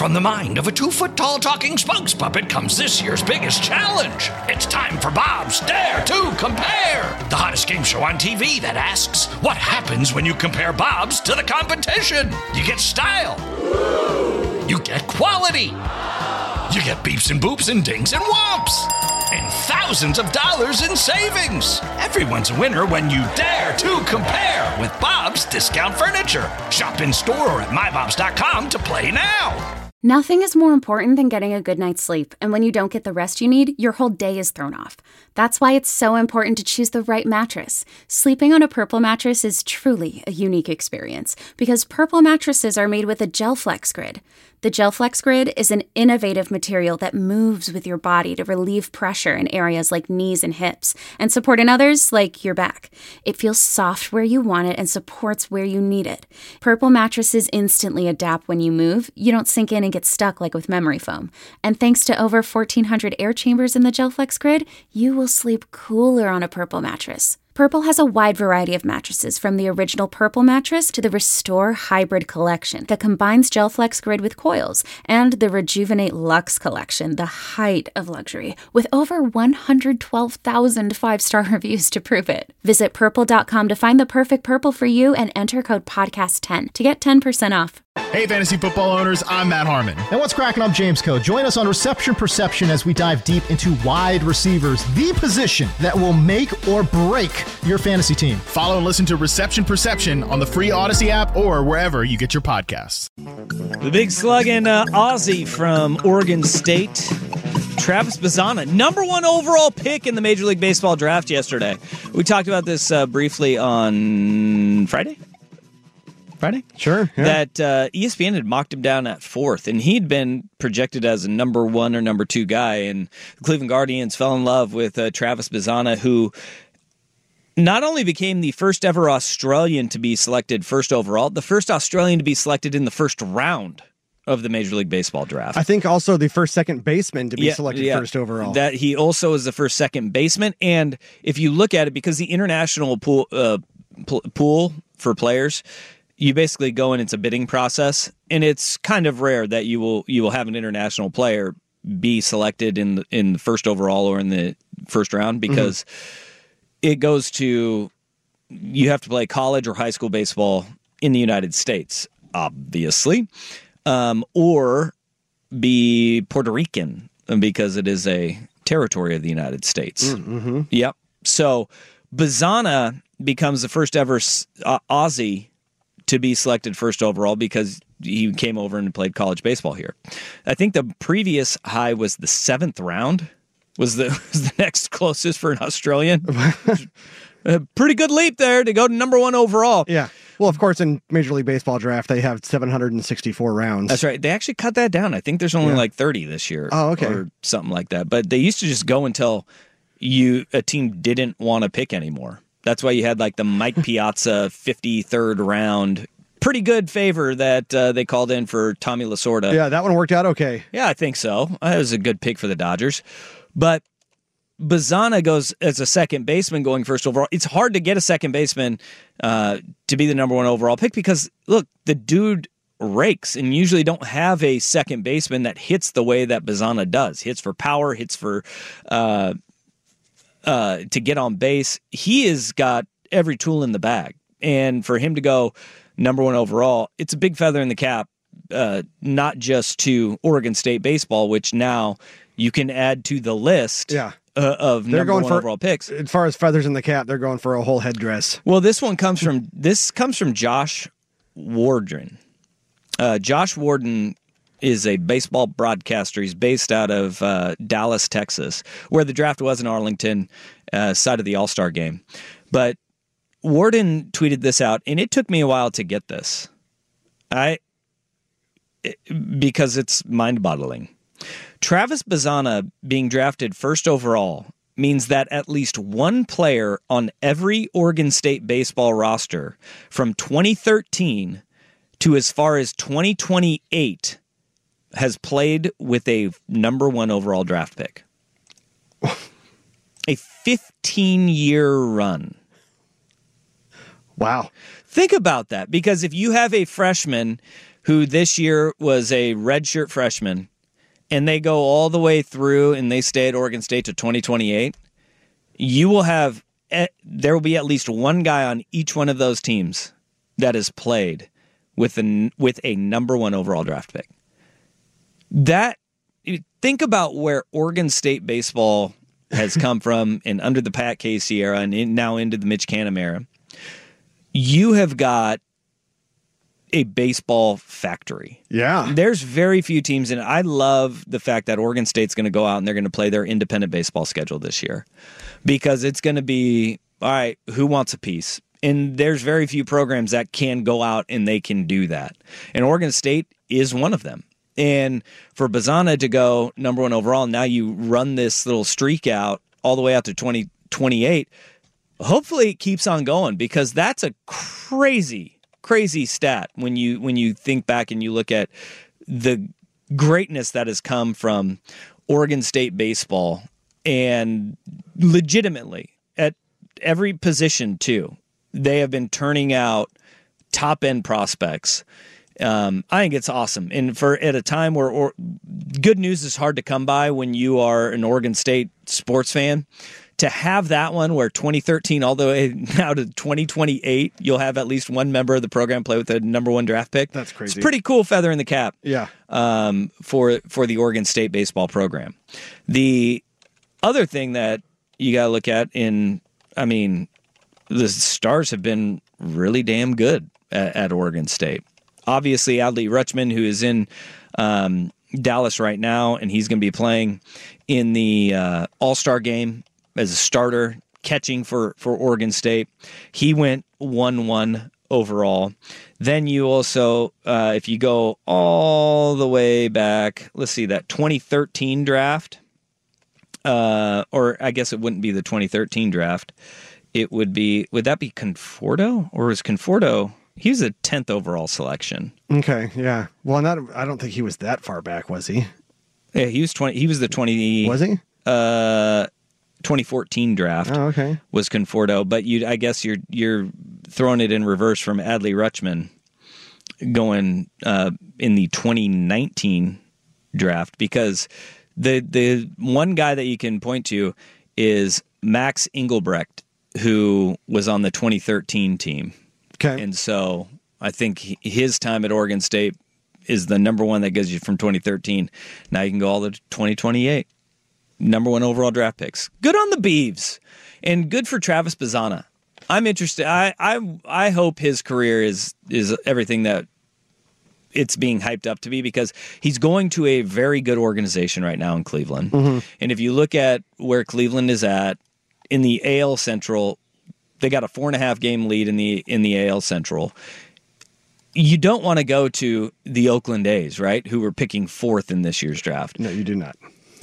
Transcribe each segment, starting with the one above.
From the mind of a 2-foot-tall talking spokes puppet comes this year's biggest challenge. It's time for Bob's Dare to Compare, the hottest game show on TV that asks, what happens when you compare Bobs to the competition? You get style. You get quality. You get beeps and boops and dings and whomps. And thousands of dollars in savings. Everyone's a winner when you dare to compare with Bob's Discount Furniture. Shop in store or at mybobs.com to play now. Nothing is more important than getting a good night's sleep, and when you don't get the rest you need, your whole day is thrown off. That's why it's so important to choose the right mattress. Sleeping on a Purple mattress is truly a unique experience, because Purple mattresses are made with a GelFlex Grid. The GelFlex Grid is an innovative material that moves with your body to relieve pressure in areas like knees and hips, and support in others like your back. It feels soft where you want it and supports where you need it. Purple mattresses instantly adapt when you move. You don't sink in and get stuck like with memory foam. And thanks to over 1,400 air chambers in the GelFlex Grid, you will sleep cooler on a Purple mattress. Purple has a wide variety of mattresses, from the original Purple mattress to the Restore Hybrid collection that combines GelFlex Grid with coils, and the Rejuvenate Luxe collection, the height of luxury, with over 112,000 five-star reviews to prove it. Visit purple.com to find the perfect Purple for you and enter code podcast10 to get 10% off. Hey, fantasy football owners, I'm Matt Harmon. And what's cracking? I'm James Coe. Join us on Reception Perception as we dive deep into wide receivers, the position that will make or break your fantasy team. Follow and listen to Reception Perception on the free Odyssey app or wherever you get your podcasts. The big slugging Aussie from Oregon State, Travis Bazzana, number 1 overall pick in the Major League Baseball draft yesterday. We talked about this briefly on Friday? Sure. Yeah. That ESPN had mocked him down at 4th, and he'd been projected as a number 1 or number 2 guy, and the Cleveland Guardians fell in love with Travis Bazzana, who not only became the first ever Australian to be selected first overall, the first Australian to be selected in the first round of the Major League Baseball draft. I think also the first second baseman to be selected first overall. That he also is the first second baseman, and if you look at it, because the international pool for players, you basically go in, it's a bidding process, and it's kind of rare that you will have an international player be selected in the first overall or in the first round, because it goes to, you have to play college or high school baseball in the United States, obviously, or be Puerto Rican, because it is a territory of the United States. Mm-hmm. Yep. So Bazzana becomes the first ever Aussie to be selected first overall because he came over and played college baseball here. I think the previous high was the 7th round, was the next closest for an Australian. A pretty good leap there to go to number 1 overall. Yeah. Well, of course, in Major League Baseball draft, they have 764 rounds. That's right. They actually cut that down. I think there's only like 30 this year. Oh, okay. Or something like that. But they used to just go until a team didn't want to pick anymore. That's why you had like the Mike Piazza 53rd round. Pretty good favor that they called in for Tommy Lasorda. Yeah, that one worked out okay. Yeah, I think so. That was a good pick for the Dodgers. But Bazzana goes as a second baseman going first overall. It's hard to get a second baseman to be the number 1 overall pick because, look, the dude rakes and usually don't have a second baseman that hits the way that Bazzana does. Hits for power, hits for to get on base. He has got every tool in the bag. And for him to go number 1 overall, it's a big feather in the cap, not just to Oregon State baseball, which now you can add to the list of number 1 overall picks. As far as feathers in the cap, they're going for a whole headdress. Well, this comes from Josh Warden. Josh Warden is a baseball broadcaster. He's based out of Dallas, Texas, where the draft was in Arlington, side of the All-Star game. But Warden tweeted this out, and it took me a while to get this. Because it's mind-boggling. Travis Bazzana being drafted first overall means that at least one player on every Oregon State baseball roster from 2013 to as far as 2028 has played with a number 1 overall draft pick. A 15-year run. Wow. Think about that, because if you have a freshman who this year was a redshirt freshman, and they go all the way through and they stay at Oregon State to 2028, there will be at least one guy on each one of those teams that has played with a number 1 overall draft pick. Think about where Oregon State baseball has come from, and under the Pat Casey era, and now into the Mitch Canham era. You have got a baseball factory. Yeah. There's very few teams, and I love the fact that Oregon State's going to go out and they're going to play their independent baseball schedule this year, because it's going to be, all right, who wants a piece? And there's very few programs that can go out and they can do that. And Oregon State is one of them. And for Bazana to go number 1 overall, now you run this little streak out all the way out to 2028. Hopefully it keeps on going, because that's a crazy stat when you think back and you look at the greatness that has come from Oregon State baseball, and legitimately at every position too. They have been turning out top-end prospects. I think it's awesome. And at a time where good news is hard to come by when you are an Oregon State sports fan, to have that one where 2013 all the way now to 2028, you'll have at least one member of the program play with a number 1 draft pick. That's crazy. It's a pretty cool feather in the cap. Yeah. For the Oregon State baseball program. The other thing that you got to look at the Stars have been really damn good at Oregon State. Obviously, Adley Rutschman, who is in Dallas right now, and he's going to be playing in the All-Star game as a starter, catching for Oregon State. He went 1-1 overall. Then you also, if you go all the way back, let's see, that 2013 draft, or I guess it wouldn't be the 2013 draft. Would that be Conforto? Or was Conforto... He was a 10th overall selection. Okay, yeah. Well, I don't think he was that far back, was he? Yeah, he was 20. He was the 20. Was he? 2014 draft. Oh, okay. Was Conforto, but I guess you're throwing it in reverse from Adley Rutschman going in the 2019 draft, because the one guy that you can point to is Max Engelbrecht, who was on the 2013 team. Okay. And so I think his time at Oregon State is the number 1 that gives you from 2013. Now you can go all the 2028. Number 1 overall draft picks. Good on the Beavs. And good for Travis Bazana. I'm interested. I hope his career is everything that it's being hyped up to be, because he's going to a very good organization right now in Cleveland. Mm-hmm. And if you look at where Cleveland is at in the AL Central, they got a 4.5 game lead in the AL Central. You don't want to go to the Oakland A's, right? Who were picking 4th in this year's draft. No, you do not.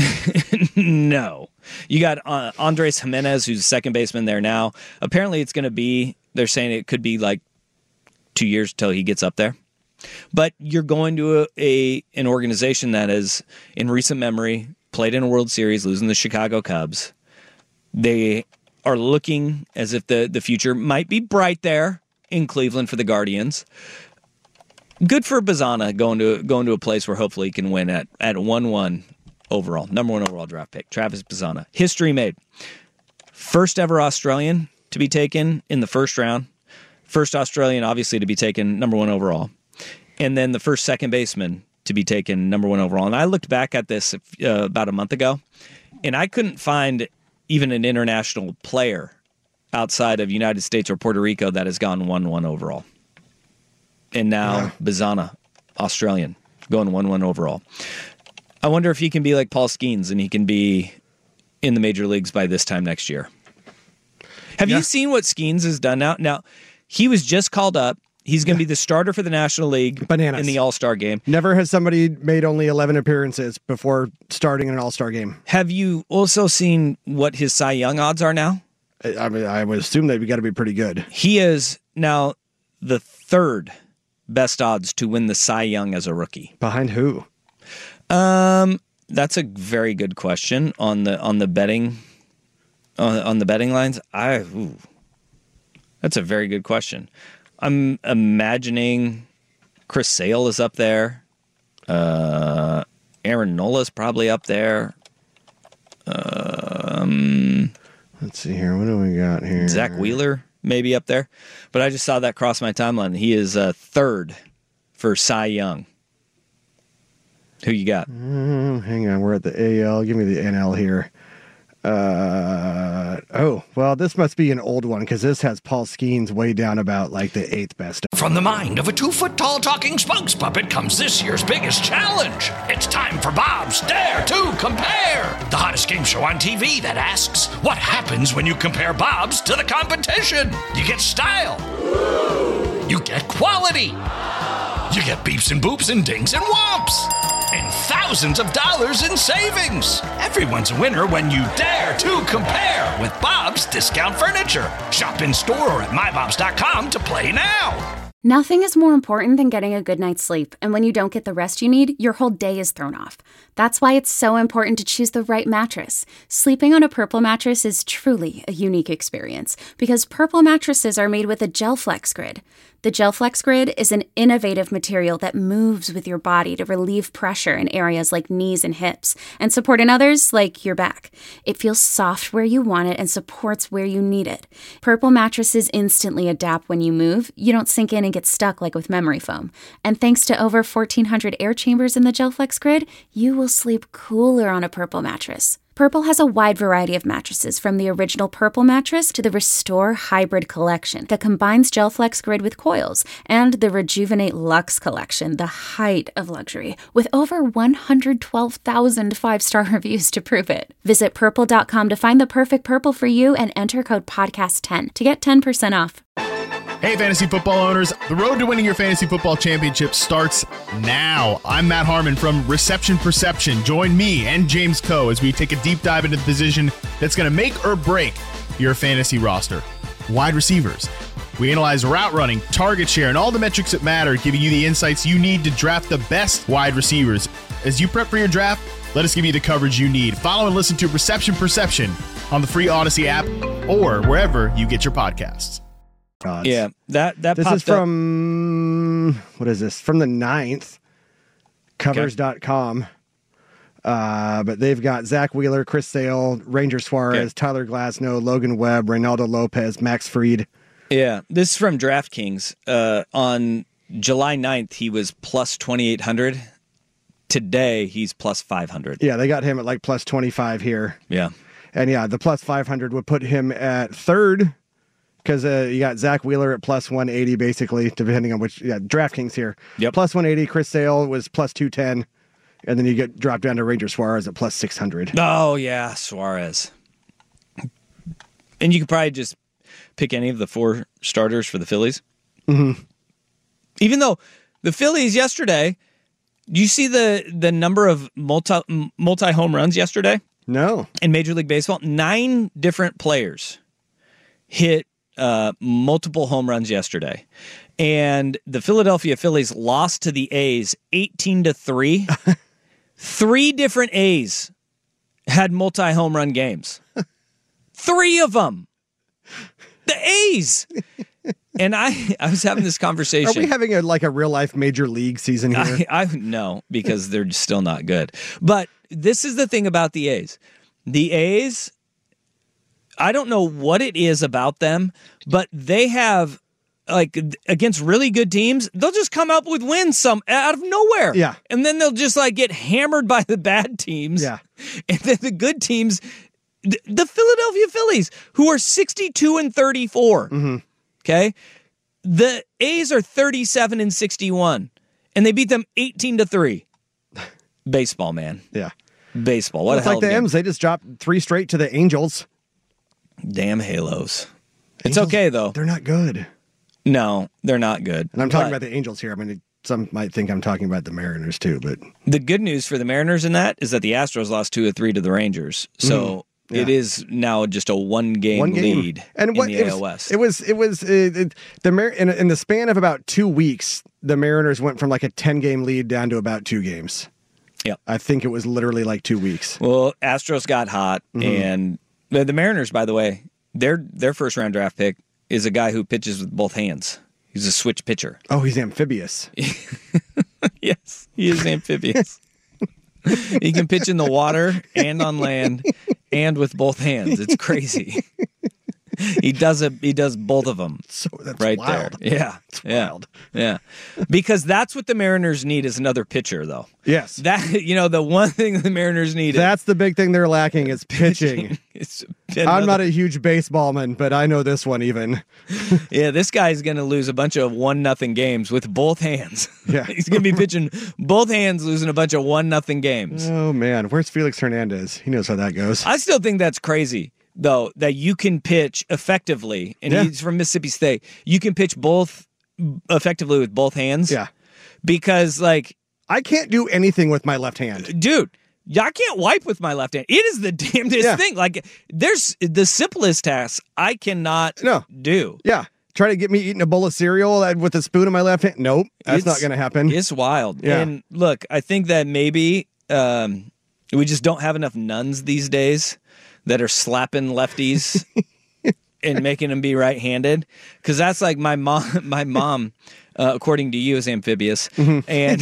No. You got Andres Jimenez, who's a second baseman there now. Apparently it's going to be, they're saying it could be like 2 years till he gets up there. But you're going to an organization that has, in recent memory, played in a World Series, losing the Chicago Cubs. They are looking as if the future might be bright there in Cleveland for the Guardians. Good for Bazana going to a place where hopefully he can win at 1-1 overall, number 1 overall draft pick. Travis Bazana. History made. First ever Australian to be taken in the first round. First Australian, obviously, to be taken number 1 overall. And then the first second baseman to be taken number 1 overall. And I looked back at this about a month ago, and I couldn't find even an international player outside of United States or Puerto Rico that has gone 1-1 overall. And now Bazana, Australian, going 1-1 overall. I wonder if he can be like Paul Skeens and he can be in the major leagues by this time next year. Have you seen what Skeens has done now? Now, he was just called up. He's going to be the starter for the National League in the All-Star game. Never has somebody made only 11 appearances before starting an All-Star game. Have you also seen what his Cy Young odds are now? I mean, I would assume they've got to be pretty good. He is now the 3rd best odds to win the Cy Young as a rookie. Behind who? That's a very good question on the betting on the betting lines. That's a very good question. I'm imagining Chris Sale is up there. Aaron Nola's probably up there. Let's see here. What do we got here? Zach Wheeler maybe up there. But I just saw that cross my timeline. He is third for Cy Young. Who you got? Hang on. We're at the AL. Give me the NL here. Well, this must be an old one because this has Paul Skeens way down about like the 8th best. From the mind of a 2-foot-tall talking spokes puppet comes this year's biggest challenge. It's time for Bob's Dare to Compare, the hottest game show on TV that asks, what happens when you compare Bob's to the competition? You get style. You get quality. You get beeps and boops and dings and whomps. And thousands of dollars in savings. Everyone's a winner when you dare to compare with Bob's Discount Furniture. Shop in store or at mybobs.com to play now. Nothing is more important than getting a good night's sleep, and when you don't get the rest you need, your whole day is thrown off. That's why it's so important to choose the right mattress. Sleeping on a Purple mattress is truly a unique experience, because Purple mattresses are made with a GelFlex Grid. The GelFlex Grid is an innovative material that moves with your body to relieve pressure in areas like knees and hips, and support in others like your back. It feels soft where you want it and supports where you need it. Purple mattresses instantly adapt when you move. You don't sink in and get stuck like with memory foam. And thanks to over 1,400 air chambers in the GelFlex Grid, you will sleep cooler on a Purple mattress. Purple has a wide variety of mattresses, from the original Purple mattress to the Restore Hybrid collection that combines GelFlex Grid with coils, and the Rejuvenate Luxe collection, the height of luxury, with over 112,000 five-star reviews to prove it. Visit Purple.com to find the perfect Purple for you and enter code PODCAST10 to get 10% off. Hey, fantasy football owners. The road to winning your fantasy football championship starts now. I'm Matt Harmon from Reception Perception. Join me and James Coe as we take a deep dive into the position that's going to make or break your fantasy roster. Wide receivers. We analyze route running, target share, and all the metrics that matter, giving you the insights you need to draft the best wide receivers. As you prep for your draft, let us give you the coverage you need. Follow and listen to Reception Perception on the free Odyssey app or wherever you get your podcasts. Gods. Yeah, that This popped is from, what is this? From the 9th, covers.com. But they've got Zach Wheeler, Chris Sale, Ranger Suarez, Tyler Glasnow, Logan Webb, Reynaldo Lopez, Max Fried. Yeah, this is from DraftKings. On July 9th, he was plus 2,800. Today, he's plus 500. Yeah, they got him at like plus 25 here. Yeah. And yeah, the plus 500 would put him at third, because you got Zach Wheeler at plus 180, basically, depending on which. Yeah, DraftKings here. Yep. Plus 180. Chris Sale was plus 210. And then you get dropped down to Ranger Suarez at plus 600. Oh, yeah, Suarez. And you could probably just pick any of the 4 starters for the Phillies. Mm-hmm. Even though the Phillies yesterday, do you see the number of multi home runs yesterday? No. In Major League Baseball, 9 different players hit multiple home runs yesterday. And the Philadelphia Phillies lost to the A's 18-3. 3 different A's had multi-home run games. 3 of them. The A's. And I was having this conversation. Are we having a real life major league season here? No, because they're still not good. But this is the thing about the A's. The A's, I don't know what it is about them, but they have, like, against really good teams, they'll just come up with wins out of nowhere. Yeah. And then they'll just get hammered by the bad teams. Yeah. And then the good teams, the Philadelphia Phillies, who are 62-34. Mm-hmm. Okay. The A's are 37-61, and they beat them 18-3. Baseball, man. Yeah. Baseball. What it's a hell like the M's. They just dropped 3 straight to the Angels. Damn Halos. It's Angels, okay, though. They're not good. No, they're not good. And I'm talking about the Angels here. I mean, some might think I'm talking about the Mariners, too. But the good news for the Mariners in that is that the Astros lost 2-3 to the Rangers. So it is now just a one-game lead in the AL West. It was in the span of about 2 weeks, the Mariners went from like a 10-game lead down to about 2 games. Yeah. I think it was literally like 2 weeks. Well, Astros got hot, and the Mariners, by the way, their first-round draft pick is a guy who pitches with both hands. He's a switch pitcher. Oh, he's amphibious. Yes, he is amphibious. He can pitch in the water and on land and with both hands. It's crazy. He does both of them. So that's right wild. there. Yeah. It's wild. Yeah. Because that's what the Mariners need is another pitcher, though. Yes. The one thing the Mariners need. That's the big thing they're lacking is pitching. I'm not a huge baseballman, but I know this one even. Yeah, this guy's going to lose a bunch of 1-0 games with both hands. Yeah. He's going to be pitching both hands, losing a bunch of 1-0 games. Oh, man. Where's Felix Hernandez? He knows how that goes. I still think that's crazy, though, that you can pitch effectively, and he's from Mississippi State. You can pitch both effectively with both hands. Yeah. Because, like... I can't do anything with my left hand. Dude, I can't wipe with my left hand. It is the damnedest thing. Like, there's the simplest tasks I cannot do. Yeah. Try to get me eating a bowl of cereal with a spoon in my left hand. Nope. That's not going to happen. It's wild. Yeah. And look, I think that maybe we just don't have enough nuns these days that are slapping lefties and making them be right-handed. Because that's like my mom, according to you, is amphibious. Mm-hmm. And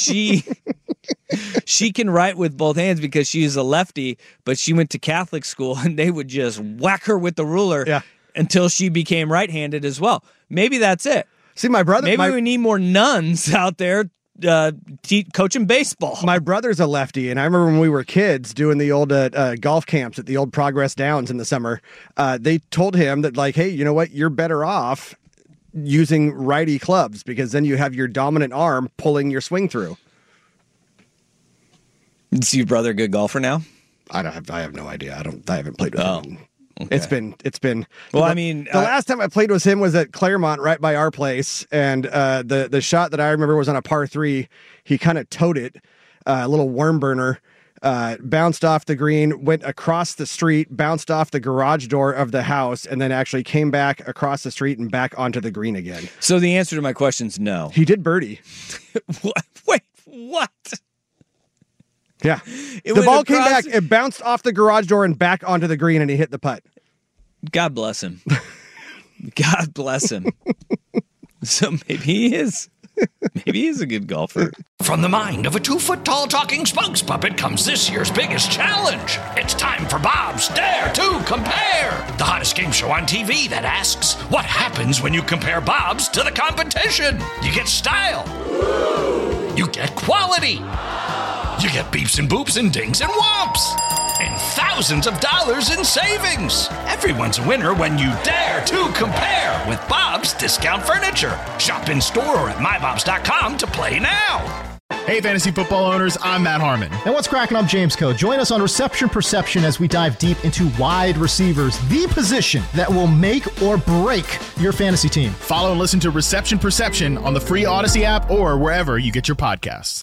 she can write with both hands because she's a lefty, but she went to Catholic school and they would just whack her with the ruler until she became right-handed as well. Maybe that's it. See, my brother... Maybe we need more nuns out there coaching baseball. My brother's a lefty, and I remember when we were kids doing the old golf camps at the old Progress Downs in the summer, they told him that, like, hey, you know what? You're better off using righty clubs because then you have your dominant arm pulling your swing through. Is your brother a good golfer now? I have no idea. I haven't played with him. Okay. It's been. Well, the last time I played with him was at Claremont, right by our place, and the shot that I remember was on a par 3. He kind of towed it, a little worm burner, bounced off the green, went across the street, bounced off the garage door of the house, and then actually came back across the street and back onto the green again. So the answer to my question is no. He did birdie. Wait, what? Yeah. The ball came back, it bounced off the garage door and back onto the green, and he hit the putt. God bless him. God bless him. So maybe he is a good golfer. From the mind of a 2-foot-tall talking spokes puppet comes this year's biggest challenge. It's time for Bob's Dare to Compare, the hottest game show on TV that asks, what happens when you compare Bob's to the competition? You get style. You get quality. You get beeps and boops and dings and whomps. And thousands of dollars in savings. Everyone's a winner when you dare to compare with Bob's Discount Furniture. Shop in store or at mybobs.com to play now. Hey, fantasy football owners, I'm Matt Harmon. And what's cracking? I'm James Coe. Join us on Reception Perception as we dive deep into wide receivers, the position that will make or break your fantasy team. Follow and listen to Reception Perception on the free Odyssey app or wherever you get your podcasts.